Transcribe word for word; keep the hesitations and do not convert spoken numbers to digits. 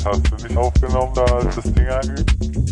Hast du nicht aufgenommen, da als das Ding angeht?